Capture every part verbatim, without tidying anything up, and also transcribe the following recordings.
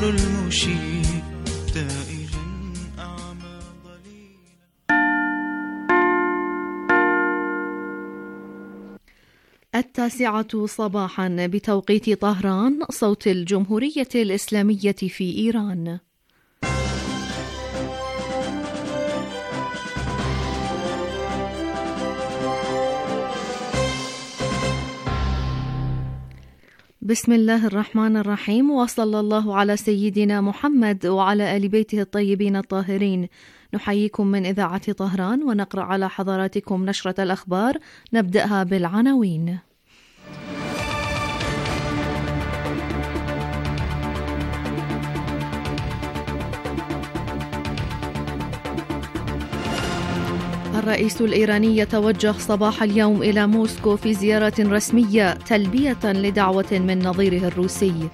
المشير تائها أعمى ضليلا. التاسعة صباحا بتوقيت طهران، صوت الجمهورية الإسلامية في إيران. بسم الله الرحمن الرحيم، وصلى الله على سيدنا محمد وعلى آل بيته الطيبين الطاهرين. نحييكم من إذاعة طهران ونقرأ على حضراتكم نشرة الأخبار، نبدأها بالعناوين. الرئيس الإيراني يتوجه صباح اليوم إلى موسكو في زيارة رسمية تلبية لدعوة من نظيره الروسي.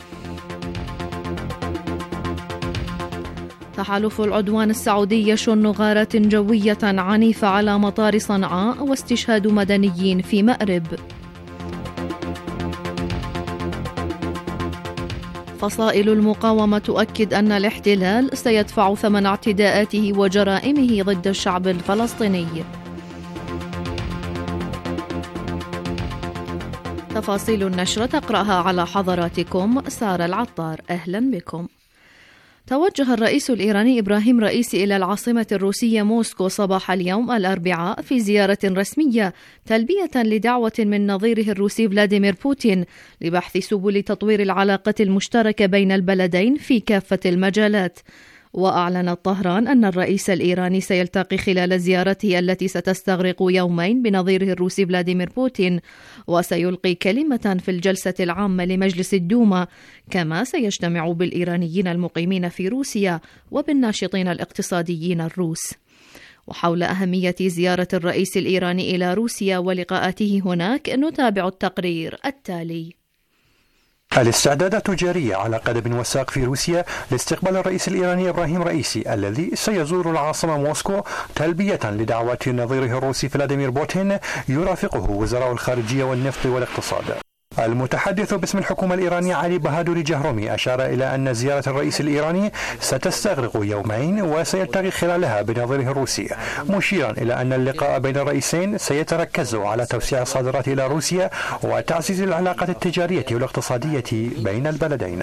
تحالف العدوان السعودي يشن غارات جوية عنيفة على مطار صنعاء واستشهاد مدنيين في مأرب. فصائل المقاومة تؤكد أن الاحتلال سيدفع ثمن اعتداءاته وجرائمه ضد الشعب الفلسطيني. تفاصيل النشرة تقرأها على حضراتكم سارة العطار. أهلا بكم. توجه الرئيس الإيراني إبراهيم رئيسي إلى العاصمة الروسية موسكو صباح اليوم الأربعاء في زيارة رسمية تلبية لدعوة من نظيره الروسي فلاديمير بوتين لبحث سبل تطوير العلاقة المشتركة بين البلدين في كافة المجالات. وأعلنت طهران أن الرئيس الإيراني سيلتقي خلال زيارته التي ستستغرق يومين بنظيره الروسي فلاديمير بوتين، وسيلقي كلمة في الجلسة العامة لمجلس الدوما، كما سيجتمع بالإيرانيين المقيمين في روسيا وبالناشطين الاقتصاديين الروس. وحول أهمية زيارة الرئيس الإيراني إلى روسيا ولقاءاته هناك نتابع التقرير التالي. الاستعدادات جارية على قدم وساق في روسيا لاستقبال الرئيس الإيراني إبراهيم رئيسي الذي سيزور العاصمة موسكو تلبية لدعوات نظيره الروسي فلاديمير بوتين يرافقه وزراء الخارجية والنفط والاقتصاد. المتحدث باسم الحكومة الإيرانية علي بهادوري جهرومي أشار إلى أن زيارة الرئيس الإيراني ستستغرق يومين وسيلتقي خلالها بنظيره الروسي، مشيرا إلى أن اللقاء بين الرئيسين سيتركز على توسيع الصادرات إلى روسيا وتعزيز العلاقات التجارية والاقتصادية بين البلدين.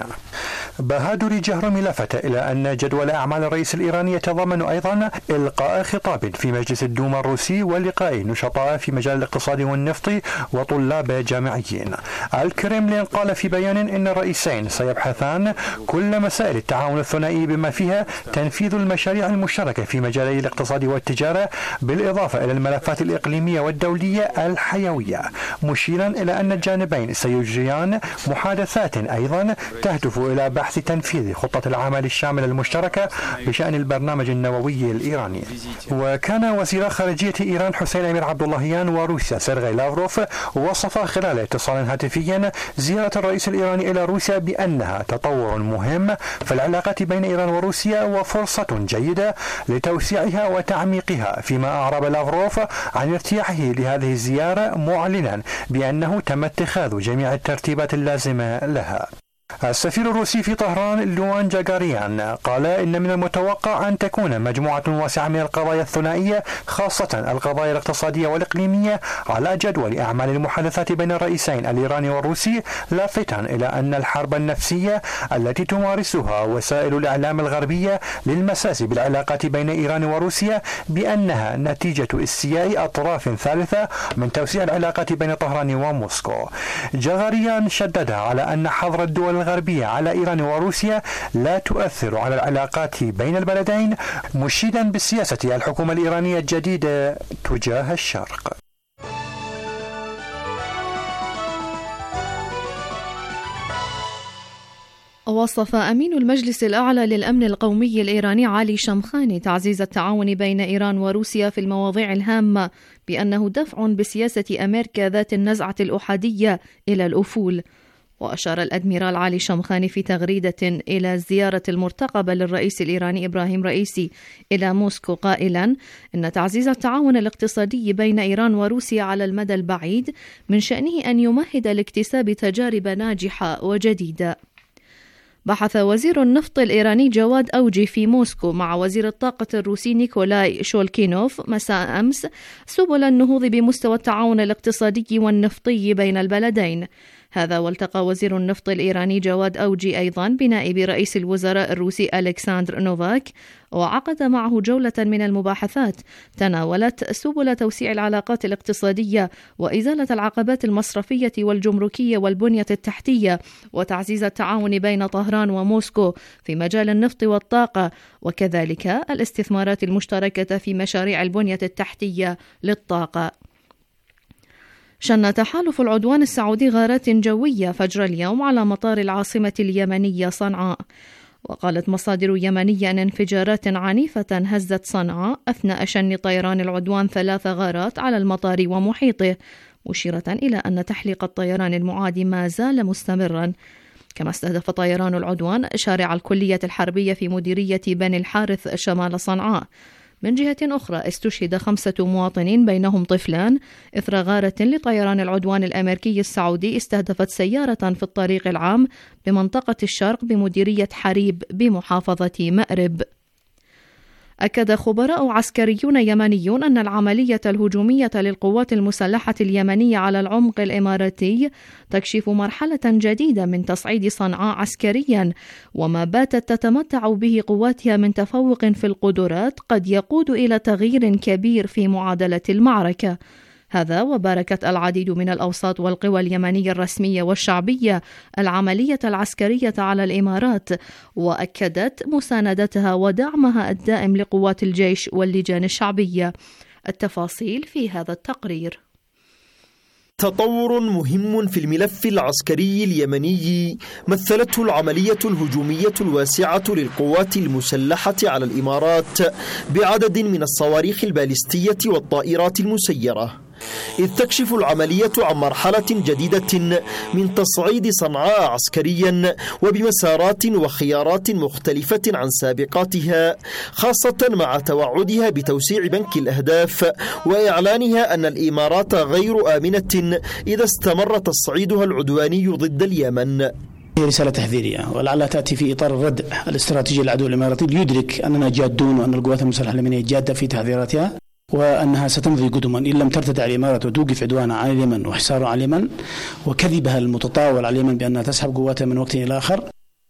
بهادوري جهرومي لفت إلى أن جدول أعمال الرئيس الإيراني يتضمن أيضا إلقاء خطاب في مجلس الدوما الروسي ولقاء نشطاء في مجال الاقتصاد والنفط وطلاب جامعيين. الكرملين قال في بيان إن الرئيسين سيبحثان كل مسائل التعاون الثنائي بما فيها تنفيذ المشاريع المشتركة في مجالي الاقتصاد والتجارة، بالإضافة إلى الملفات الإقليمية والدولية الحيوية، مشيرا إلى أن الجانبين سيجريان محادثات أيضا تهدف إلى بحث تنفيذ خطة العمل الشاملة المشتركة بشأن البرنامج النووي الإيراني. وكان وزير خارجية إيران حسين أمير عبد اللهيان وروسيا سيرغي لافروف وصف خلال اتصال هاتفيا زيارة الرئيس الإيراني إلى روسيا بأنها تطور مهم في العلاقات بين إيران وروسيا وفرصة جيدة لتوسيعها وتعميقها، فيما أعرب لافروف عن ارتياحه لهذه الزيارة معلنا بأنه تم اتخاذ جميع الترتيبات اللازمة لها. السفير الروسي في طهران لوان جاغاريان قال إن من المتوقع أن تكون مجموعة واسعة من القضايا الثنائية خاصة القضايا الاقتصادية والإقليمية على جدول أعمال المحادثات بين الرئيسين الإيراني والروسي، لافتا إلى أن الحرب النفسية التي تمارسها وسائل الإعلام الغربية للمساس بالعلاقات بين إيران وروسيا بأنها نتيجة استياء أطراف ثالثة من توسيع العلاقات بين طهران وموسكو. جاغاريان شدد على أن حظر الدول الغربية على إيران وروسيا لا تؤثر على العلاقات بين البلدين، مشيدا بالسياسة الحكومة الإيرانية الجديدة تجاه الشرق. وصف أمين المجلس الأعلى للأمن القومي الإيراني علي شمخاني تعزيز التعاون بين إيران وروسيا في المواضيع الهامة بأنه دفع بسياسة أمريكا ذات النزعة الأحادية إلى الأفول. وأشار الأدميرال علي شمخاني في تغريدة إلى الزيارة المرتقبة للرئيس الإيراني إبراهيم رئيسي إلى موسكو قائلا إن تعزيز التعاون الاقتصادي بين إيران وروسيا على المدى البعيد من شأنه أن يمهد لاكتساب تجارب ناجحة وجديدة. بحث وزير النفط الإيراني جواد أوجي في موسكو مع وزير الطاقة الروسي نيكولاي شولكينوف مساء أمس سبل النهوض بمستوى التعاون الاقتصادي والنفطي بين البلدين. هذا والتقى وزير النفط الإيراني جواد أوجي أيضا بنائب رئيس الوزراء الروسي ألكسندر نوفاك، وعقد معه جولة من المباحثات تناولت سبل توسيع العلاقات الاقتصادية وإزالة العقبات المصرفية والجمركية والبنية التحتية، وتعزيز التعاون بين طهران وموسكو في مجال النفط والطاقة، وكذلك الاستثمارات المشتركة في مشاريع البنية التحتية للطاقة. شن تحالف العدوان السعودي غارات جوية فجر اليوم على مطار العاصمة اليمنية صنعاء، وقالت مصادر يمنية أن انفجارات عنيفة هزت صنعاء أثناء شن طيران العدوان ثلاث غارات على المطار ومحيطه، مشيرة إلى أن تحليق الطيران المعادي ما زال مستمرا. كما استهدف طيران العدوان شارع الكلية الحربية في مديرية بني الحارث شمال صنعاء. من جهة أخرى استشهد خمسة مواطنين بينهم طفلان إثر غارة لطيران العدوان الأمريكي السعودي استهدفت سيارة في الطريق العام بمنطقة الشرق بمديرية حريب بمحافظة مأرب. أكد خبراء عسكريون يمنيون أن العملية الهجومية للقوات المسلحة اليمنية على العمق الإماراتي تكشف مرحلة جديدة من تصعيد صنعاء عسكريا، وما باتت تتمتع به قواتها من تفوق في القدرات قد يقود إلى تغيير كبير في معادلة المعركة. هذا وباركت العديد من الأوساط والقوى اليمنية الرسمية والشعبية العملية العسكرية على الإمارات، وأكدت مساندتها ودعمها الدائم لقوات الجيش واللجان الشعبية. التفاصيل في هذا التقرير. تطور مهم في الملف العسكري اليمني مثلته العملية الهجومية الواسعة للقوات المسلحة على الإمارات بعدد من الصواريخ البالستية والطائرات المسيرة، إذ تكشف العملية عن مرحلة جديدة من تصعيد صنعاء عسكريا وبمسارات وخيارات مختلفة عن سابقاتها، خاصة مع توعدها بتوسيع بنك الأهداف وإعلانها أن الإمارات غير آمنة إذا استمر تصعيدها العدواني ضد اليمن. هي رسالة تحذيرية ولعلها تأتي في إطار الردع الاستراتيجي للعدو الإماراتي ليدرك أننا جادون وأن القوات المسلحة اليمنية جادة في تحذيراتها، وأنها ستمضي قدما إن لم ترتدع الإمارات وتوقف عدوانها على اليمن وحصارها على اليمن وكذبها المتطاول على اليمن بأنها تسحب قواتها من وقت إلى آخر.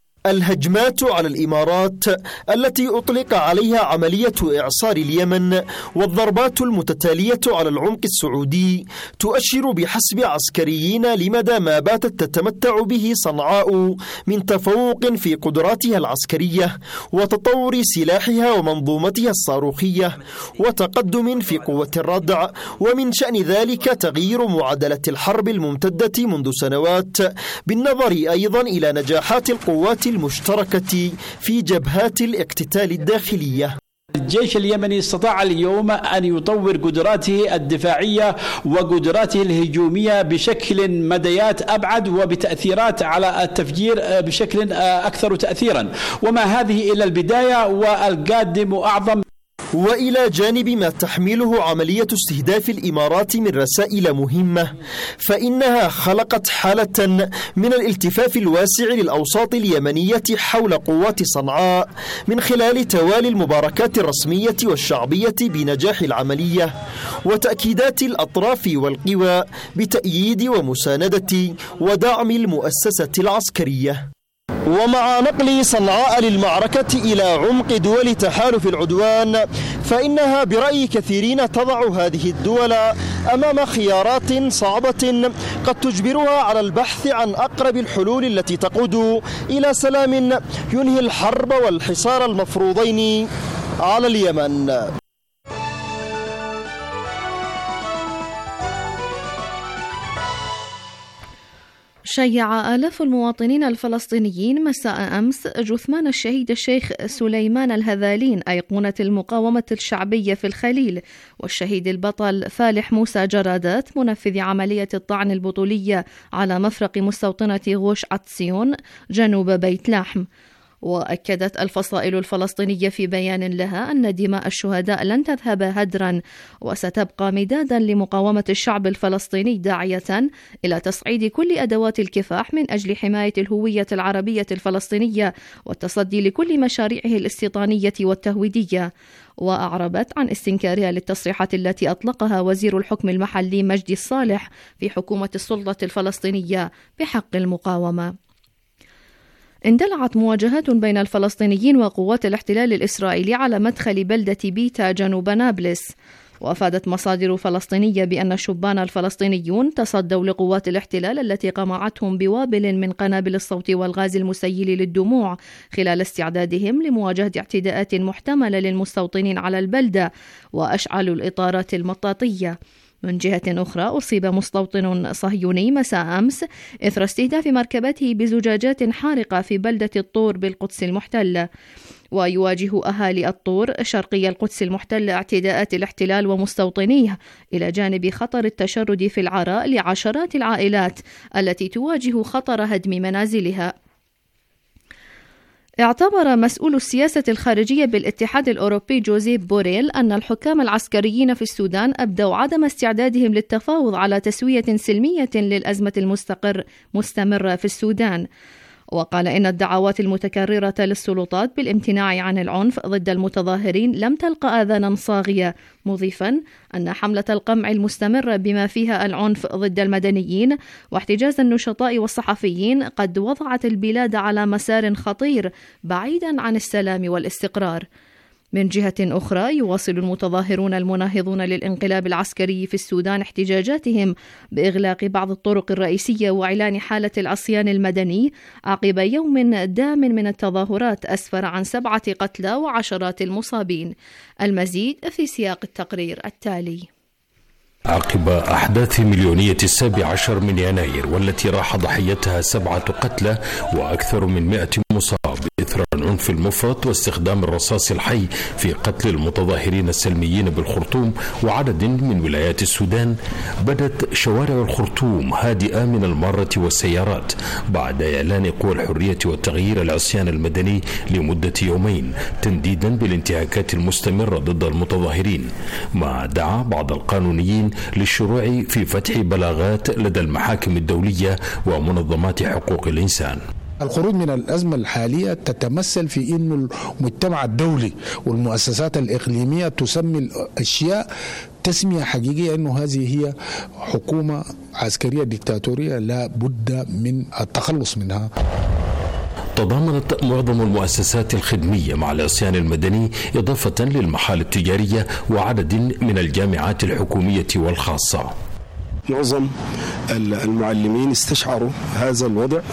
الهجمات على الإمارات التي أطلق عليها عملية إعصار اليمن والضربات المتتالية على العمق السعودي تؤشر بحسب عسكريين لمدى ما باتت تتمتع به صنعاء من تفوق في قدراتها العسكرية وتطور سلاحها ومنظومتها الصاروخية وتقدم في قوة الردع، ومن شأن ذلك تغيير معادلة الحرب الممتدة منذ سنوات، بالنظر أيضا إلى نجاحات القوات المشتركة في جبهات الاقتتال الداخلية. الجيش اليمني استطاع اليوم أن يطور قدراته الدفاعية وقدراته الهجومية بشكل مديات أبعد وبتأثيرات على التفجير بشكل أكثر تأثيرا، وما هذه إلا البداية والقادم أعظم. وإلى جانب ما تحمله عملية استهداف الإمارات من رسائل مهمة، فإنها خلقت حالة من الالتفاف الواسع للأوساط اليمنية حول قوات صنعاء من خلال توالي المباركات الرسمية والشعبية بنجاح العملية وتأكيدات الأطراف والقوى بتأييد ومساندة ودعم المؤسسة العسكرية. ومع نقل صنعاء للمعركة إلى عمق دول تحالف العدوان، فإنها برأي كثيرين تضع هذه الدول أمام خيارات صعبة قد تجبرها على البحث عن أقرب الحلول التي تقود إلى سلام ينهي الحرب والحصار المفروضين على اليمن. شيع آلاف المواطنين الفلسطينيين مساء أمس جثمان الشهيد الشيخ سليمان الهذالين أيقونة المقاومة الشعبية في الخليل، والشهيد البطل فالح موسى جرادات منفذ عملية الطعن البطولية على مفرق مستوطنة غوش عطسيون جنوب بيت لحم. وأكدت الفصائل الفلسطينية في بيان لها أن دماء الشهداء لن تذهب هدرا وستبقى مدادا لمقاومة الشعب الفلسطيني، داعية إلى تصعيد كل أدوات الكفاح من أجل حماية الهوية العربية الفلسطينية والتصدي لكل مشاريعه الاستيطانية والتهويدية. وأعربت عن استنكارها للتصريحات التي أطلقها وزير الحكم المحلي مجدي الصالح في حكومة السلطة الفلسطينية بحق المقاومة. اندلعت مواجهات بين الفلسطينيين وقوات الاحتلال الإسرائيلي على مدخل بلدة بيتا جنوب نابلس. وأفادت مصادر فلسطينية بأن الشبان الفلسطينيون تصدوا لقوات الاحتلال التي قمعتهم بوابل من قنابل الصوت والغاز المسيل للدموع خلال استعدادهم لمواجهة اعتداءات محتملة للمستوطنين على البلدة، وأشعلوا الإطارات المطاطية. من جهة أخرى أصيب مستوطن صهيوني مساء أمس إثر استهداف مركبته بزجاجات حارقة في بلدة الطور بالقدس المحتلة. ويواجه أهالي الطور شرقي القدس المحتلة اعتداءات الاحتلال ومستوطنيه، إلى جانب خطر التشرد في العراء لعشرات العائلات التي تواجه خطر هدم منازلها. اعتبر مسؤول السياسة الخارجية بالاتحاد الأوروبي جوزيف بوريل أن الحكام العسكريين في السودان أبدوا عدم استعدادهم للتفاوض على تسوية سلمية للأزمة المستقر مستمرة في السودان. وقال إن الدعوات المتكررة للسلطات بالامتناع عن العنف ضد المتظاهرين لم تلقى آذانا صاغية، مضيفا أن حملة القمع المستمرة بما فيها العنف ضد المدنيين واحتجاز النشطاء والصحفيين قد وضعت البلاد على مسار خطير بعيدا عن السلام والاستقرار. من جهة أخرى يواصل المتظاهرون المناهضون للانقلاب العسكري في السودان احتجاجاتهم بإغلاق بعض الطرق الرئيسية وإعلان حالة العصيان المدني عقب يوم دام من التظاهرات أسفر عن سبعة قتلى وعشرات المصابين. المزيد في سياق التقرير التالي. عقب أحداث مليونية السابع عشر من يناير والتي راح ضحيتها سبعة قتلى وأكثر من مئة مصاب إثر العنف المفرط واستخدام الرصاص الحي في قتل المتظاهرين السلميين بالخرطوم وعدد من ولايات السودان، بدت شوارع الخرطوم هادئة من المارة والسيارات بعد إعلان قوى الحرية والتغيير العصيان المدني لمدة يومين تنديدا بالانتهاكات المستمرة ضد المتظاهرين، ما دعا بعض القانونيين للشروع في فتح بلاغات لدى المحاكم الدولية ومنظمات حقوق الإنسان. الخروج من الأزمة الحالية تتمثل في أن المجتمع الدولي والمؤسسات الإقليمية تسمي الأشياء تسمية حقيقية أنه هذه هي حكومة عسكرية ديكتاتورية لا بد من التخلص منها. تضامنت معظم المؤسسات الخدمية مع العصيان المدني إضافة للمحال التجارية وعدد من الجامعات الحكومية والخاصة. معظم المعلمين استشعروا هذا الوضع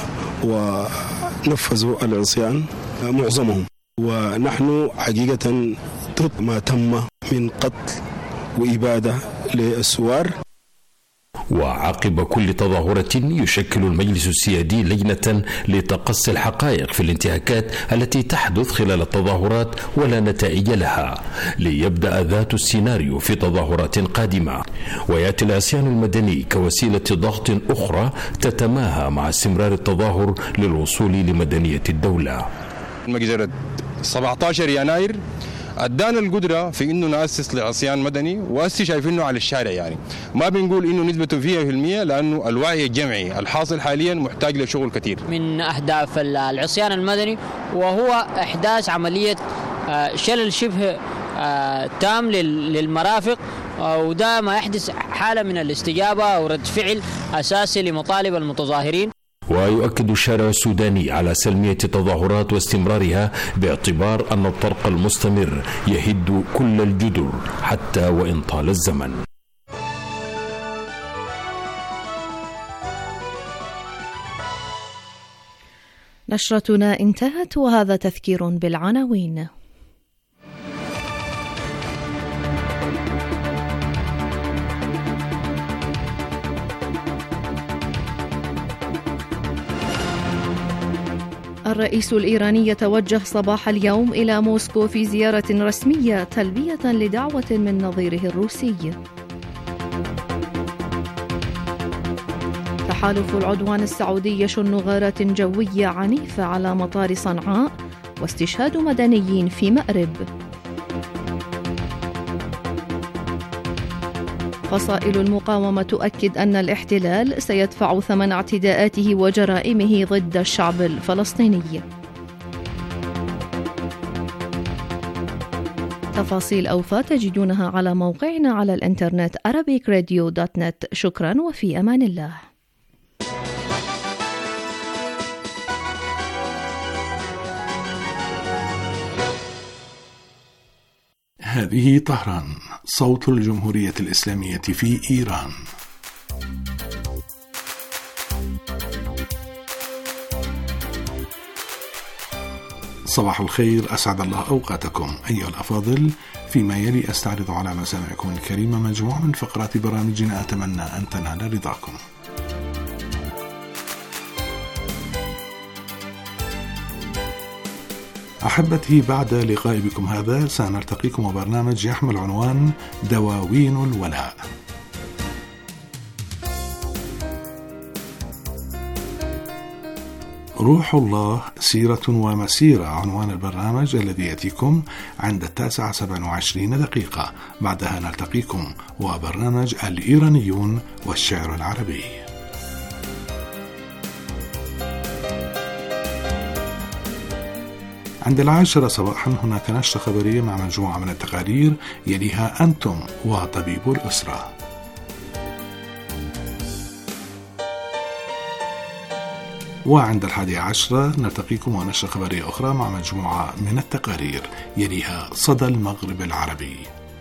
ونفذوا العصيان معظمهم، ونحن حقيقة ضد ما تم من قتل وإبادة للثوار. وعقب كل تظاهرة يشكل المجلس السيادي لجنة لتقصي الحقائق في الانتهاكات التي تحدث خلال التظاهرات ولا نتائج لها، ليبدأ ذات السيناريو في تظاهرات قادمة، ويأتي العصيان المدني كوسيلة ضغط أخرى تتماهى مع استمرار التظاهر للوصول لمدنية الدولة. مجزرة سبعة عشر يناير ادانا القدره في انه ناسس لعصيان مدني، وهسه شايفينه على الشارع، يعني ما بنقول انه نسبته فيها في المية لانه الوعي الجمعي الحاصل حاليا محتاج لشغل كثير. من اهداف العصيان المدني وهو احداث عمليه شلل شبه تام للمرافق، وده ما يحدث حاله من الاستجابه ورد فعل اساسي لمطالب المتظاهرين. ويؤكد الشارع السوداني على سلمية التظاهرات واستمرارها باعتبار أن الطرق المستمر يهد كل الجدر حتى وإن طال الزمن. نشرتنا انتهت، وهذا تذكير بالعناوين. الرئيس الإيراني يتوجه صباح اليوم إلى موسكو في زيارة رسمية تلبية لدعوة من نظيره الروسي. تحالف العدوان السعودي يشن غارات جوية عنيفة على مطار صنعاء واستشهاد مدنيين في مأرب. فصائل المقاومة تؤكد أن الاحتلال سيدفع ثمن اعتداءاته وجرائمه ضد الشعب الفلسطيني. تفاصيل أوفى تجدونها على موقعنا على الإنترنت arabic radio dot net. شكرا وفي أمان الله. هذه طهران، صوت الجمهورية الإسلامية في إيران. صباح الخير، أسعد الله أوقاتكم أيها الأفاضل. فيما يلي أستعرض على مسامعكم الكريمة مجموعة من فقرات برامجنا أتمنى أن تنال رضاكم. أحبتي، بعد لقاء بكم هذا سنلتقيكم وبرنامج يحمل عنوان دواوين الولاء. روح الله سيرة ومسيرة عنوان البرنامج الذي يأتيكم عند التاسعة سبع وعشرين دقيقة. بعدها نلتقيكم وبرنامج الإيرانيون والشعر العربي. عند العاشرة صباحا هناك نشرة خبرية مع مجموعة من التقارير يليها أنتم وطبيب الأسرة. وعند الحادي عشرة نلتقيكم ونشرة خبرية أخرى مع مجموعة من التقارير يليها صدى المغرب العربي.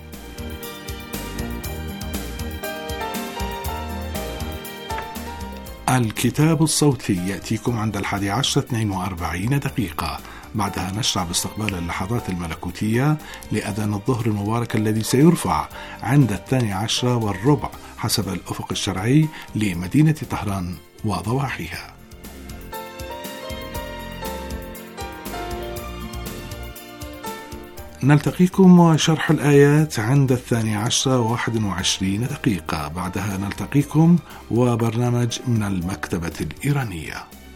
الكتاب الصوتي يأتيكم عند الحادي عشرة اثنين وأربعين دقيقة. بعدها نشرع باستقبال اللحظات الملكوتية لأذان الظهر المبارك الذي سيرفع عند الثاني عشرة والربع حسب الأفق الشرعي لمدينة طهران وضواحيها. نلتقيكم وشرح الآيات عند الثاني عشرة واحد وعشرين دقيقة. بعدها نلتقيكم وبرنامج من المكتبة الإيرانية.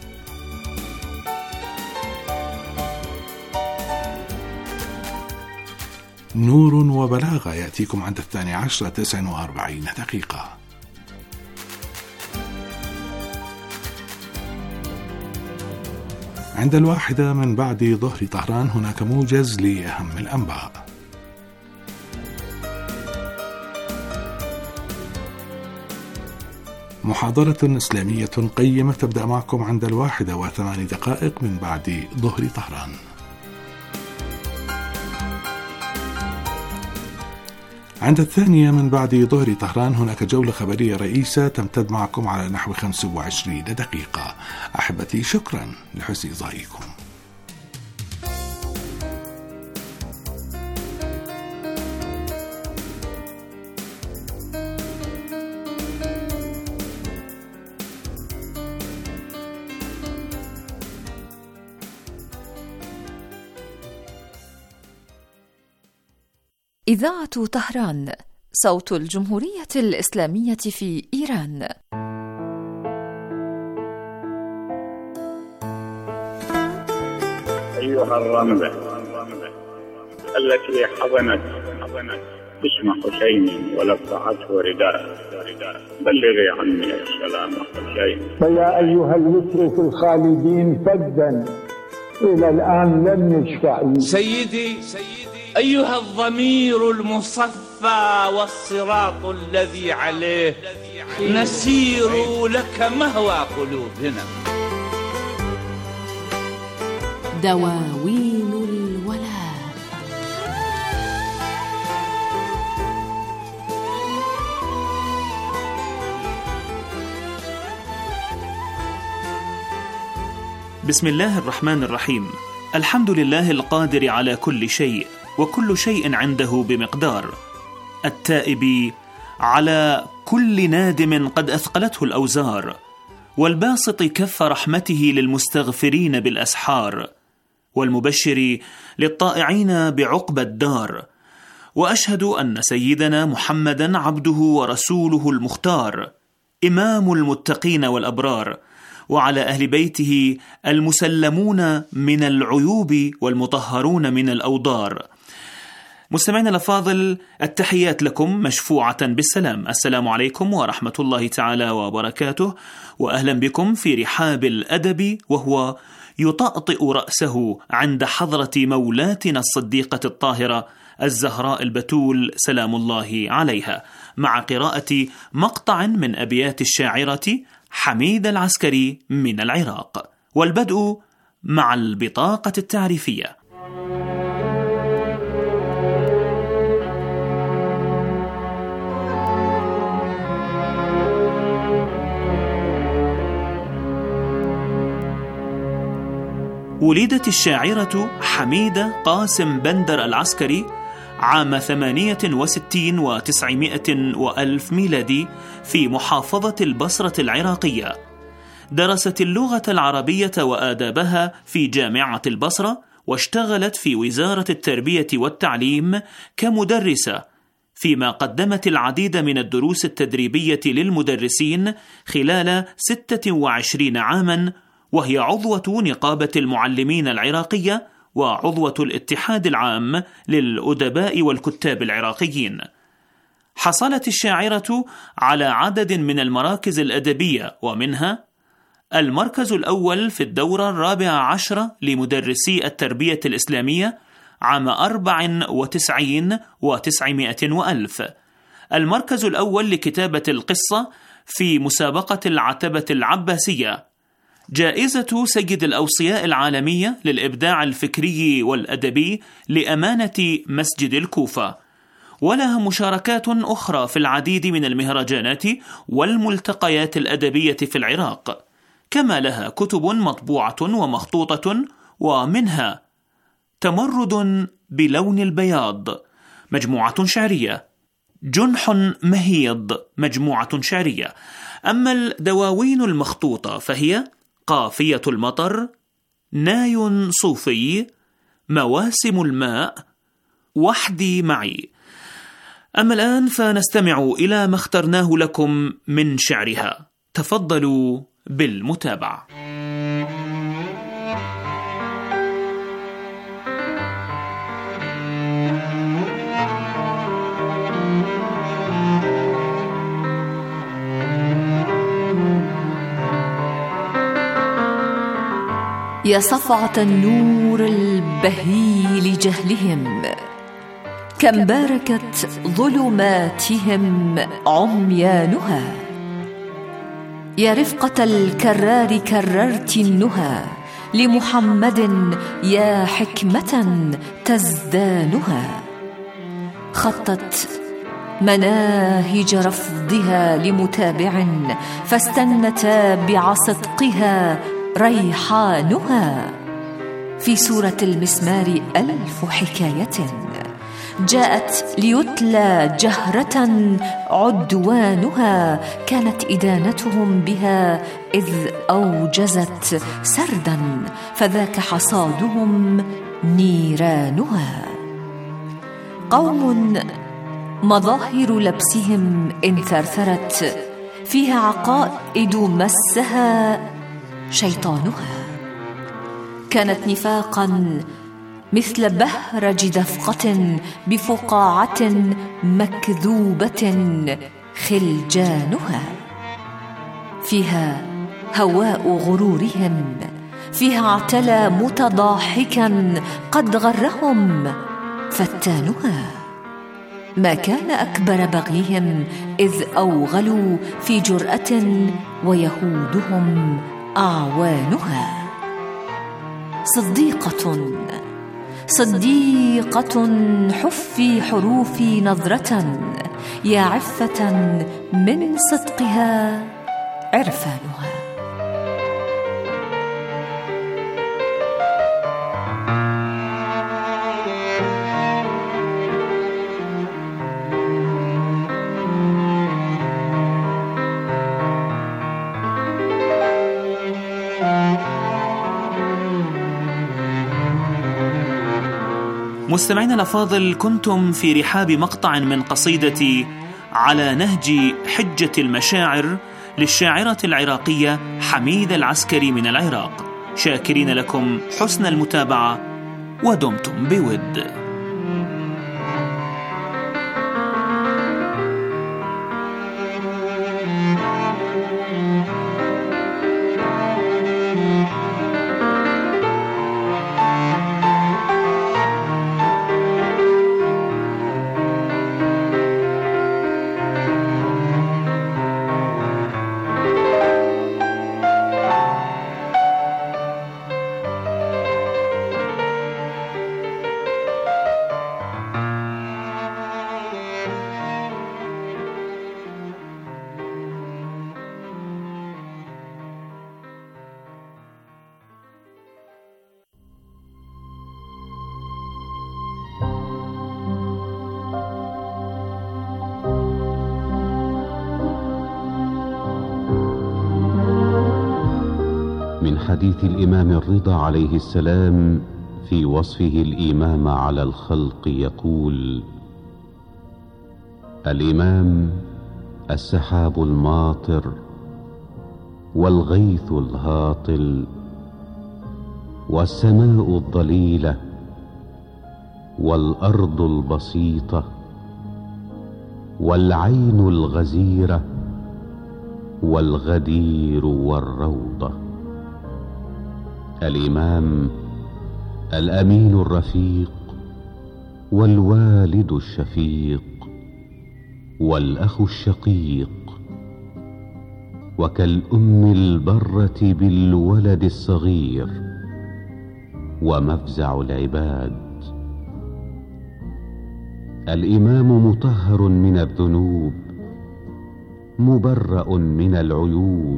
نور وبلاغة يأتيكم عند الثاني عشرة تسع وأربعين دقيقة. عند الواحدة من بعد ظهر طهران هناك موجز لأهم الأنباء. محاضرة إسلامية قيمة تبدأ معكم عند الواحدة وثماني دقائق من بعد ظهر طهران. عند الثانية من بعد ظهر طهران هناك جولة خبرية رئيسة تمتد معكم على نحو خمس وعشرين دقيقة. أحبتي، شكرا لحسن إصغائكم. إذاعة طهران، صوت الجمهورية الإسلامية في إيران. أيها الرملة التي حضنت اسم حسين ولفعته رداء، بلغي عني السلام حسين. فيا أيها اليسر في الخالدين فدا إلى الآن لم يشفع. سيدي أيها الضمير المصفى والصراط الذي عليه نسير لك مهوى قلوبنا. دواوين الولاء. بسم الله الرحمن الرحيم. الحمد لله القادر على كل شيء، وكل شيء عنده بمقدار. التائب على كل نادم قد أثقلته الأوزار، والباسط كف رحمته للمستغفرين بالأسحار، والمبشر للطائعين بعقبى الدار. وأشهد أن سيدنا محمدا عبده ورسوله المختار، إمام المتقين والأبرار، وعلى أهل بيته المسلمون من العيوب والمطهرون من الأوضار. مستمعينا الأفاضل، التحيات لكم مشفوعة بالسلام. السلام عليكم ورحمة الله تعالى وبركاته، وأهلا بكم في رحاب الأدب، وهو يطأطئ رأسه عند حضرة مولاتنا الصديقة الطاهرة الزهراء البتول سلام الله عليها، مع قراءة مقطع من أبيات الشاعرة حميدة العسكري من العراق، والبدء مع البطاقة التعريفية. ولدت الشاعرة حميدة قاسم بندر العسكري عام ثمانية وستين وتسعمائة وألف ميلادي في محافظة البصرة العراقية. درست اللغة العربية وآدابها في جامعة البصرة، واشتغلت في وزارة التربية والتعليم كمدرسة، فيما قدمت العديد من الدروس التدريبية للمدرسين خلال ستة وعشرين عاما، وهي عضوة نقابة المعلمين العراقية وعضوة الاتحاد العام للأدباء والكتاب العراقيين. حصلت الشاعرة على عدد من المراكز الأدبية، ومنها المركز الأول في الدورة الرابعة عشرة لمدرسي التربية الإسلامية عام أربع وتسعين وتسعمائة وألف، المركز الأول لكتابة القصة في مسابقة العتبة العباسية، جائزة سيد الأوصياء العالمية للإبداع الفكري والأدبي لأمانة مسجد الكوفة، ولها مشاركات أخرى في العديد من المهرجانات والملتقيات الأدبية في العراق، كما لها كتب مطبوعة ومخطوطة، ومنها تمرد بلون البياض مجموعة شعرية، جنح مهيض مجموعة شعرية. أما الدواوين المخطوطة فهي قافية المطر، ناي صوفي، مواسم الماء، وحدي معي. أما الآن فنستمع إلى ما اخترناه لكم من شعرها، تفضلوا بالمتابعة. يا صفعة النور البهي لجهلهم، كم باركت ظلماتهم عميانها. يا رفقة الكرار كررت النهى لمحمد، يا حكمة تزدانها. خطت مناهج رفضها لمتابع، فاستن تابع صدقها ريحانها. في سورة المسمار ألف حكاية جاءت ليتلى جهرة عدوانها. كانت إدانتهم بها إذ أوجزت سردا، فذاك حصادهم نيرانها. قوم مظاهر لبسهم إن ثرثرت، فيها عقائد مسها شيطانها. كانت نفاقا مثل بهرج دفقة، بفقاعة مكذوبة خلجانها. فيها هواء غرورهم، فيها اعتلى متضاحكا قد غرهم فتانها. ما كان أكبر بغيهم إذ أوغلوا في جرأة، ويهودهم أعوانها. صديقة صديقة حفي حروفي نظرة، يا عفة من صدقها عرفانها. مستمعينا الأفاضل، كنتم في رحاب مقطع من قصيدة على نهج حجة المشاعر للشاعرة العراقية حميدة العسكري من العراق. شاكرين لكم حسن المتابعة ودمتم بود. من حديث الإمام الرضا عليه السلام في وصفه الإمام على الخلق يقول: الإمام السحاب الماطر والغيث الهاطل والسماء الضليلة والأرض البسيطة والعين الغزيرة والغدير والروضة. الإمام الأمين الرفيق والوالد الشفيق والأخ الشقيق، وكالأم البرة بالولد الصغير ومفزع العباد. الإمام مطهر من الذنوب مبرأ من العيوب،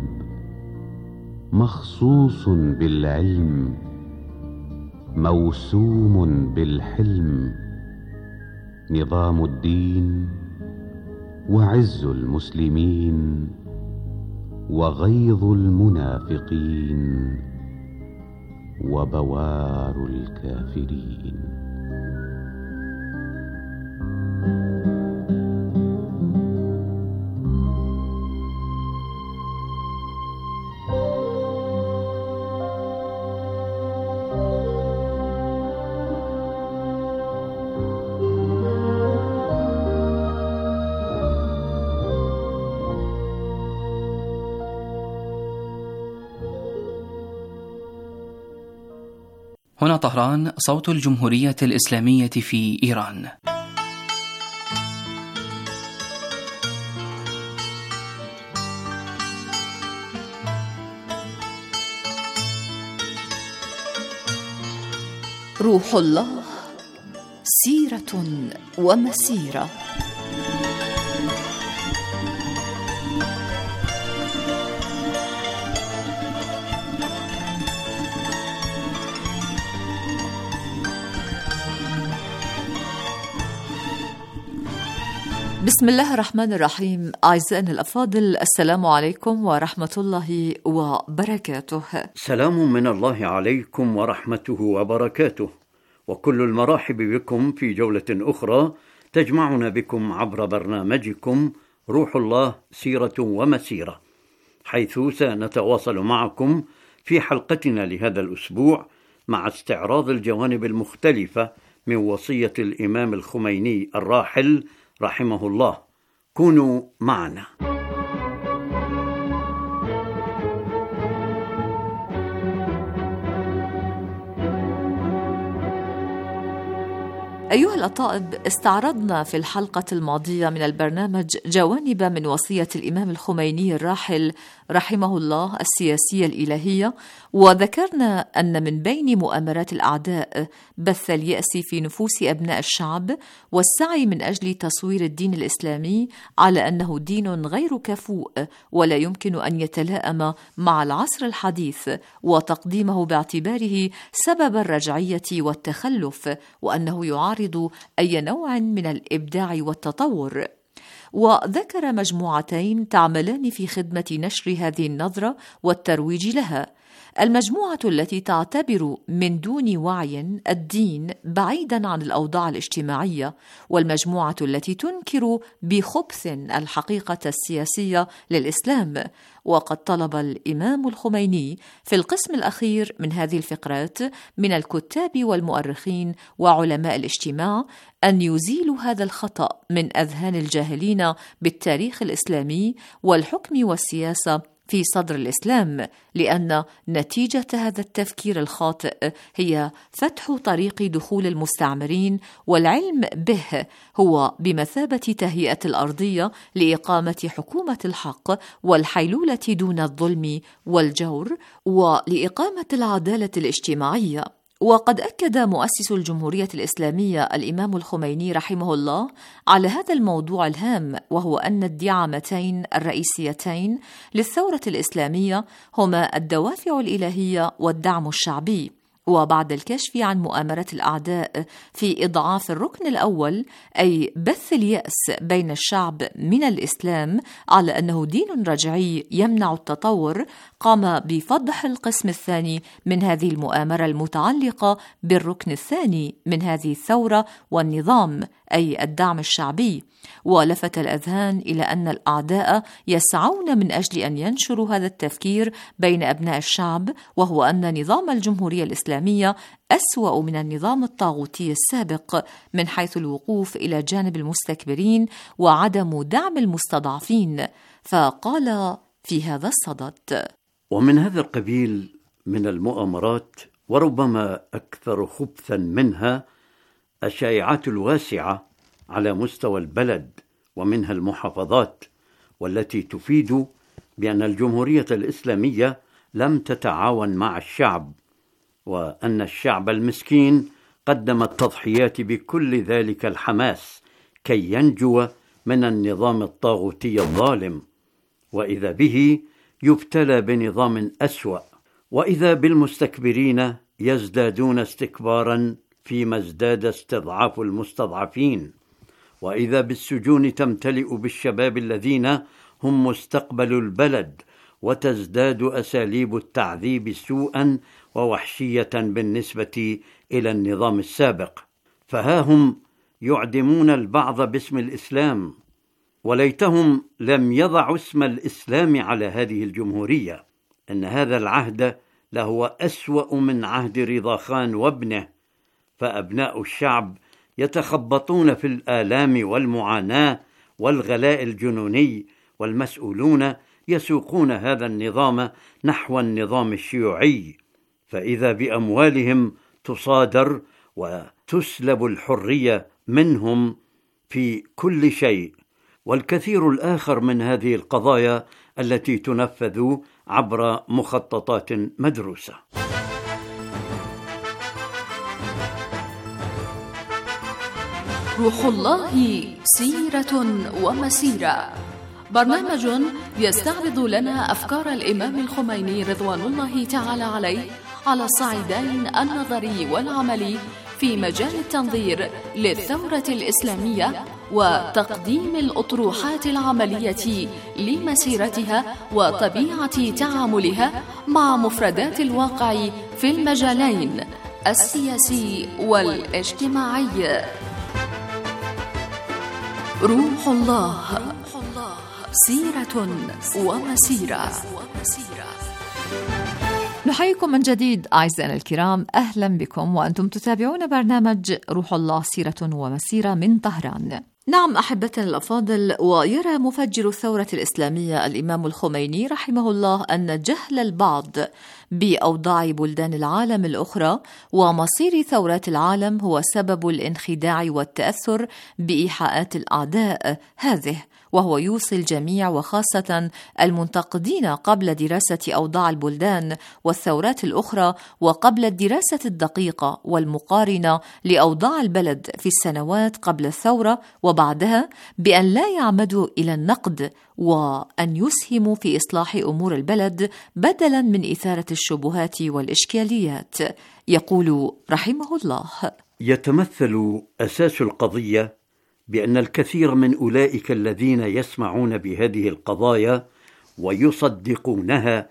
مخصوص بالعلم موسوم بالحلم، نظام الدين وعز المسلمين وغيظ المنافقين وبوار الكافرين. هنا طهران، صوت الجمهورية الإسلامية في إيران. روح الله سيرة ومسيرة. بسم الله الرحمن الرحيم. أعزائنا الأفاضل، السلام عليكم ورحمة الله وبركاته. سلام من الله عليكم ورحمته وبركاته، وكل المرحب بكم في جولة أخرى تجمعنا بكم عبر برنامجكم روح الله سيرة ومسيرة، حيث سنتواصل معكم في حلقتنا لهذا الأسبوع مع استعراض الجوانب المختلفة من وصية الإمام الخميني الراحل رحمه الله. كونوا معنا. أيها الأطائب، استعرضنا في الحلقة الماضية من البرنامج جوانب من وصية الإمام الخميني الراحل رحمه الله السياسية الإلهية، وذكرنا أن من بين مؤامرات الأعداء بث اليأس في نفوس أبناء الشعب والسعي من أجل تصوير الدين الإسلامي على أنه دين غير كفؤ ولا يمكن أن يتلائم مع العصر الحديث، وتقديمه باعتباره سبب الرجعية والتخلف، وأنه يعارض أي نوع من الإبداع والتطور. وذكر مجموعتين تعملان في خدمة نشر هذه النظرة والترويج لها، المجموعة التي تعتبر من دون وعي الدين بعيدا عن الأوضاع الاجتماعية، والمجموعة التي تنكر بخبث الحقيقة السياسية للإسلام. وقد طلب الإمام الخميني في القسم الأخير من هذه الفقرات من الكتاب والمؤرخين وعلماء الاجتماع أن يزيلوا هذا الخطأ من أذهان الجاهلين بالتاريخ الإسلامي والحكم والسياسة في صدر الإسلام، لأن نتيجة هذا التفكير الخاطئ هي فتح طريق دخول المستعمرين، والعلم به هو بمثابة تهيئة الأرضية لإقامة حكومة الحق والحيلولة دون الظلم والجور، ولإقامة العدالة الاجتماعية. وقد أكد مؤسس الجمهورية الإسلامية الإمام الخميني رحمه الله على هذا الموضوع الهام، وهو أن الدعامتين الرئيسيتين للثورة الإسلامية هما الدوافع الإلهية والدعم الشعبي. وبعد الكشف عن مؤامرة الأعداء في إضعاف الركن الأول، أي بث اليأس بين الشعب من الإسلام على أنه دين رجعي يمنع التطور، قام بفضح القسم الثاني من هذه المؤامرة المتعلقة بالركن الثاني من هذه الثورة والنظام، أي الدعم الشعبي، ولفت الأذهان إلى أن الأعداء يسعون من أجل أن ينشروا هذا التفكير بين أبناء الشعب، وهو أن نظام الجمهورية الإسلامية أسوأ من النظام الطاغوتي السابق من حيث الوقوف إلى جانب المستكبرين وعدم دعم المستضعفين. فقال في هذا الصدد: ومن هذا القبيل من المؤامرات، وربما أكثر خبثا منها، الشائعات الواسعة على مستوى البلد ومنها المحافظات، والتي تفيد بأن الجمهورية الإسلامية لم تتعاون مع الشعب، وأن الشعب المسكين قدم التضحيات بكل ذلك الحماس كي ينجو من النظام الطاغوتي الظالم، وإذا به يبتلى بنظام أسوأ، وإذا بالمستكبرين يزدادون استكبارا فيما ازداد استضعاف المستضعفين، وإذا بالسجون تمتلئ بالشباب الذين هم مستقبل البلد، وتزداد أساليب التعذيب سوءا ووحشية بالنسبة إلى النظام السابق. فها هم يعدمون البعض باسم الإسلام، وليتهم لم يضعوا اسم الإسلام على هذه الجمهورية. إن هذا العهد لهو أسوأ من عهد رضا خان وابنه، فأبناء الشعب يتخبطون في الآلام والمعاناة والغلاء الجنوني، والمسؤولون يسوقون هذا النظام نحو النظام الشيوعي، فإذا بأموالهم تصادر وتسلب الحرية منهم في كل شيء. والكثير الآخر من هذه القضايا التي تنفذ عبر مخططات مدروسة. روح الله سيرة ومسيرة، برنامج يستعرض لنا أفكار الإمام الخميني رضوان الله تعالى عليه على الصعيدين النظري والعملي في مجال التنظير للثورة الإسلامية، وتقديم الأطروحات العملية لمسيرتها وطبيعة تعاملها مع مفردات الواقع في المجالين السياسي والاجتماعي. روح الله سيرة ومسيرة. نحييكم من جديد أعزائنا الكرام، أهلا بكم وأنتم تتابعون برنامج روح الله سيرة ومسيرة من طهران. نعم أحبتنا الأفاضل، ويرى مفجر الثورة الإسلامية الإمام الخميني رحمه الله أن جهل البعض بأوضاع بلدان العالم الأخرى ومصير ثورات العالم هو سبب الانخداع والتأثر بإيحاءات الأعداء هذه، وهو يوصي الجميع وخاصة المنتقدين قبل دراسة أوضاع البلدان والثورات الأخرى وقبل الدراسة الدقيقة والمقارنة لأوضاع البلد في السنوات قبل الثورة وبعدها بأن لا يعمدوا إلى النقد وأن يسهموا في إصلاح أمور البلد بدلا من إثارة الشبهات والإشكاليات. يقول رحمه الله: يتمثل أساس القضية بأن الكثير من أولئك الذين يسمعون بهذه القضايا ويصدقونها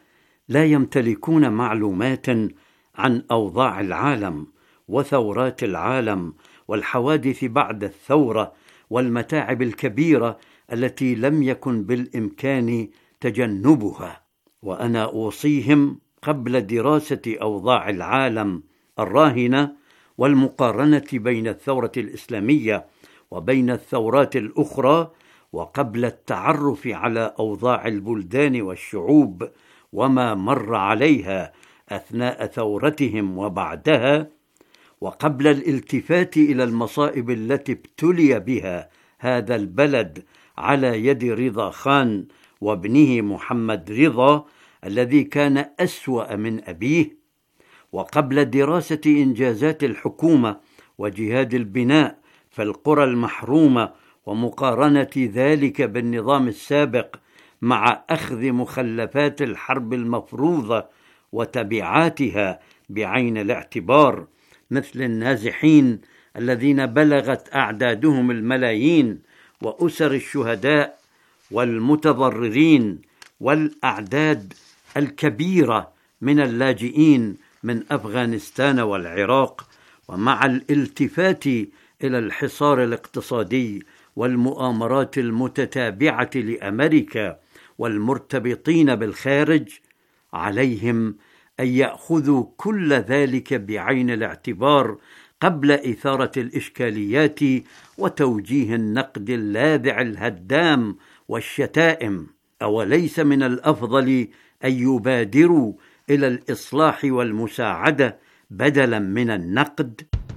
لا يمتلكون معلومات عن أوضاع العالم وثورات العالم والحوادث بعد الثورة والمتاعب الكبيرة التي لم يكن بالإمكان تجنبها. وأنا أوصيهم قبل دراسة أوضاع العالم الراهنة والمقارنة بين الثورة الإسلامية وبين الثورات الأخرى، وقبل التعرف على أوضاع البلدان والشعوب وما مر عليها أثناء ثورتهم وبعدها، وقبل الالتفات إلى المصائب التي ابتلي بها هذا البلد على يد رضا خان وابنه محمد رضا الذي كان أسوأ من أبيه، وقبل دراسة إنجازات الحكومة وجهاد البناء في القرى المحرومة ومقارنة ذلك بالنظام السابق مع أخذ مخلفات الحرب المفروضة وتبعاتها بعين الاعتبار، مثل النازحين الذين بلغت أعدادهم الملايين، وأسر الشهداء والمتضررين، والأعداد الكبيرة من اللاجئين من أفغانستان والعراق، ومع الالتفات إلى الحصار الاقتصادي والمؤامرات المتتابعة لأمريكا والمرتبطين بالخارج، عليهم أن يأخذوا كل ذلك بعين الاعتبار قبل إثارة الإشكاليات وتوجيه النقد اللاذع الهدام والشتائم. أوليس من الأفضل أن يبادروا إلى الإصلاح والمساعدة بدلا من النقد؟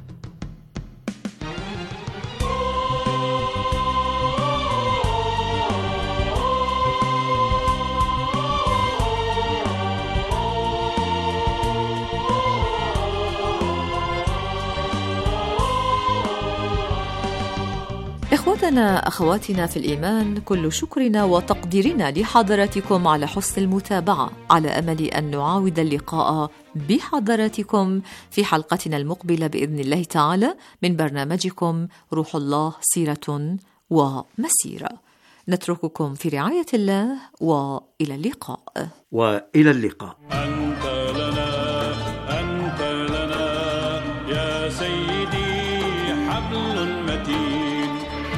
إخوتنا أخواتنا في الإيمان، كل شكرنا وتقديرنا لحضراتكم على حسن المتابعة، على أمل أن نعاود اللقاء بحضراتكم في حلقتنا المقبلة بإذن الله تعالى من برنامجكم روح الله سيرة ومسيرة. نترككم في رعاية الله وإلى اللقاء. وإلى اللقاء. أنت لنا أنت لنا يا سيدي حبل متين،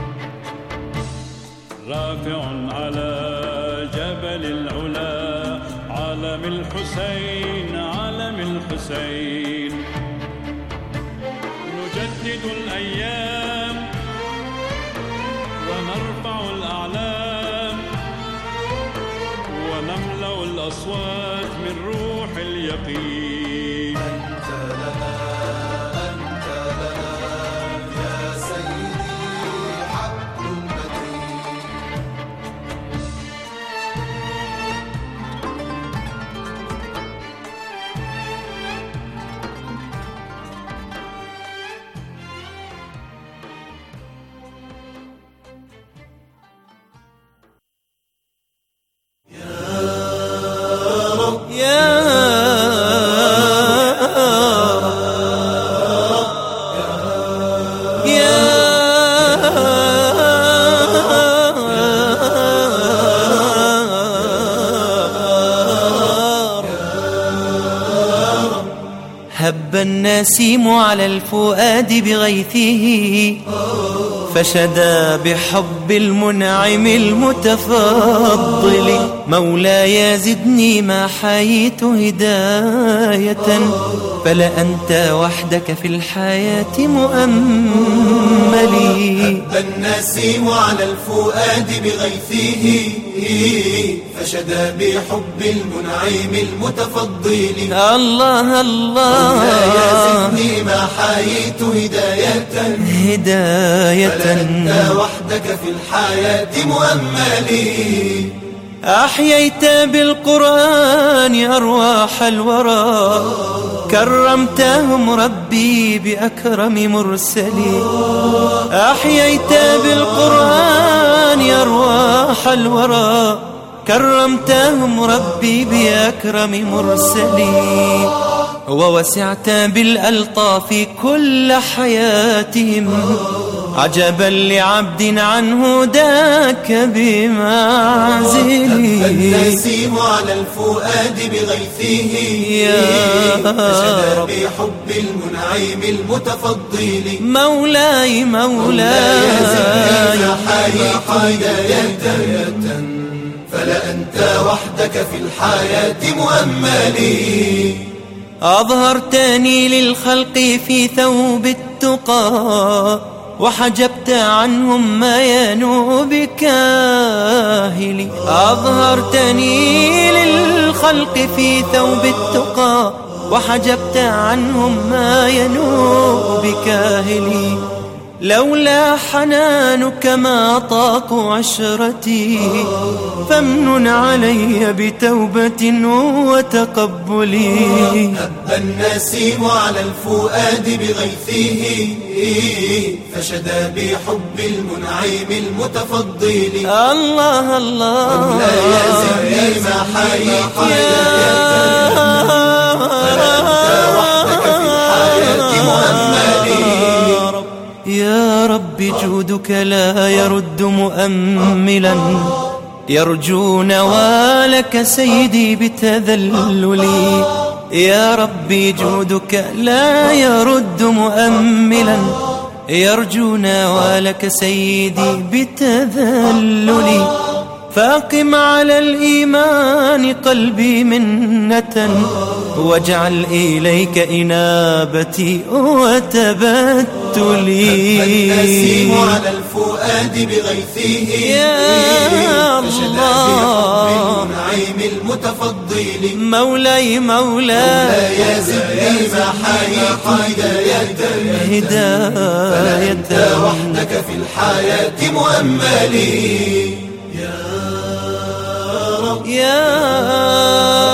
رافع على جبل العلا، علم الحسين علم الحسين. نجدد الأيام ونرفع الأعلام، ونملأ الأصوات من روح اليقين. أنت لنا أنت لنا يا سيدي حبل متين. هب النسيم على الفؤاد بغيثه، فشدا بحب المنعم المتفضل. مولاي زدني ما حييت هداية، فلأنت وحدك في الحياة مؤملي. هب النسيم على الفؤاد بغيثه، فشدا بحب المنعم المتفضل. الله الله مولاي زدني ما حييت هداية هداية، فلأنت وحدك في الحياة مؤملي. أحييت بالقرآن أرواح الورى، كرمتهم ربي بأكرم مرسلي. أحييت بالقرآن أرواح الورى، كرمتهم ربي بأكرم مرسلي. ووسعت بالألطاف كل حياتهم عجبا لعبد عن هداك بمعزل. النسيم على الفؤاد بغيثه فشدى بحب المنعم المتفضل. مولاي مولاي حياك هداية فلا أنت وحدك في الحياة مؤملي. أظهرتني للخلق في ثوب التقى وحجبت عنهم ما ينوء بكاهلي. أظهرتني للخلق في ثوب التقى وحجبت عنهم ما ينوء بكاهلي. لولا حنانك ما طاقوا عشرتي فامنن علي بتوبة وتقبلي. هب النسيم على الفؤاد بغيثه فشدى بحب المنعم المتفضل. الله الله لا يزدني ما حييت فلا أنت وحدك في الحياة مؤملي. يا رب جودك لا يرد مؤملا يرجو نوالك سيدي بتذللي. يا ربي جودك لا يرد مؤملا يرجو نوالك سيدي بتذللي. فاقم على الإيمان قلبي منة واجعل إليك إنابتي وتبتلي. النسيم على الفؤاد بغيثه فشدى بحب المنعم المتفضل. مولاي مولاي يا زدني ما حييت هداية هداية فلا أنت وحدك في الحياة مؤملي. يا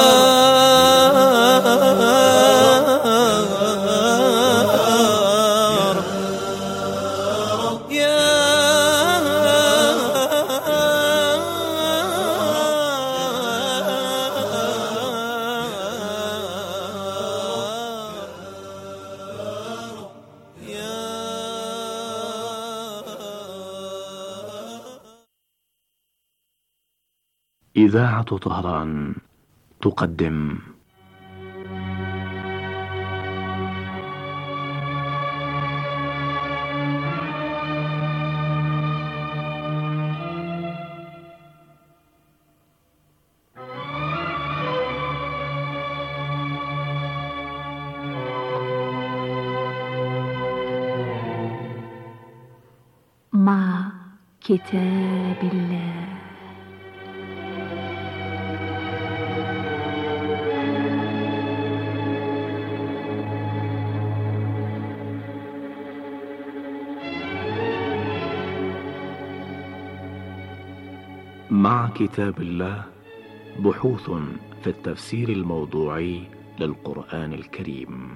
إذاعة طهران تقدم مع كتاب الله. مع كتاب الله بحوث في التفسير الموضوعي للقرآن الكريم.